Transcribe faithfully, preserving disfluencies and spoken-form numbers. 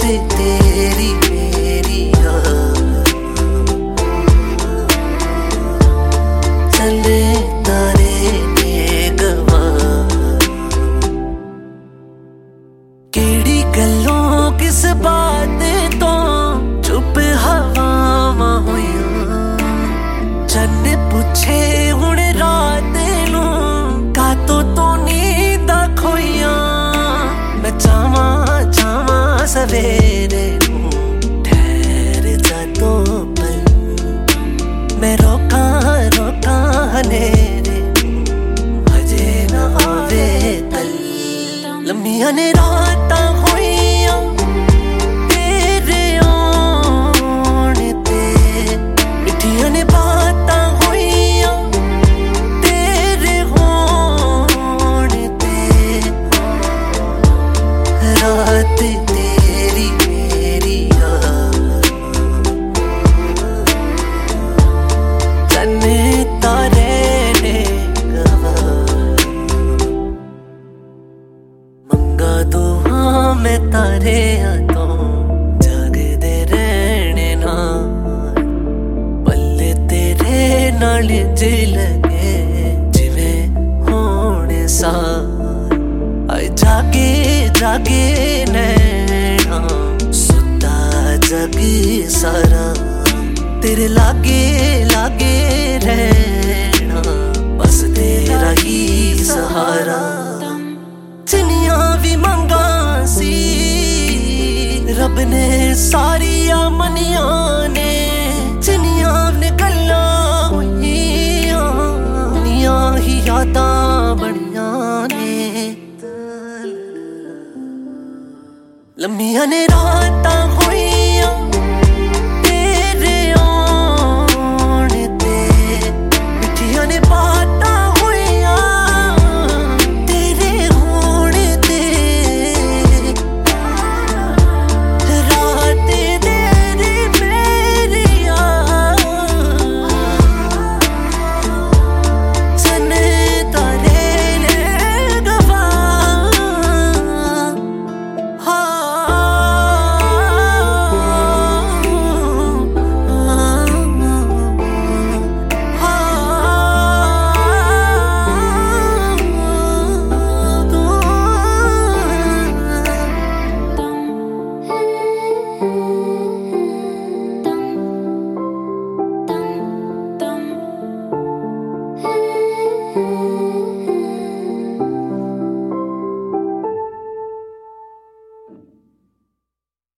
तेरी मेरी चले तारे ने गवा केड़ी गल्लों किस बात तो चुप हवावां होइयां चन्न पूछे हुण रात नू कातों तो नींद खोइयां मैं चावां चावां सवेरे नू ठहर जा तो पल मैं रोका रोका हनेरे हजे ना आवे कल लम्मियां ने रातां होइयां तेरे आने ते मिठियां ने बातां होइयां तेरे होने ते रात तेरी मेरी चन्ने तारे ने गवा मंगा तो हाँ मैं तारे तो जागदे रहने ना पल्ले तेरे नाल जी लगे जिवें होने सा आए जागे जागे नैना सुता जगी सारा तेरे लागे लागे रहना बस तेरा ही सहारा जिन्नियां भी मंगा सी रब ने सारिया मनियां ने जिन्नियां ने गल्लां होइयां उन्नियां ही यादां बनियां ने लम्मियां ने रातां होई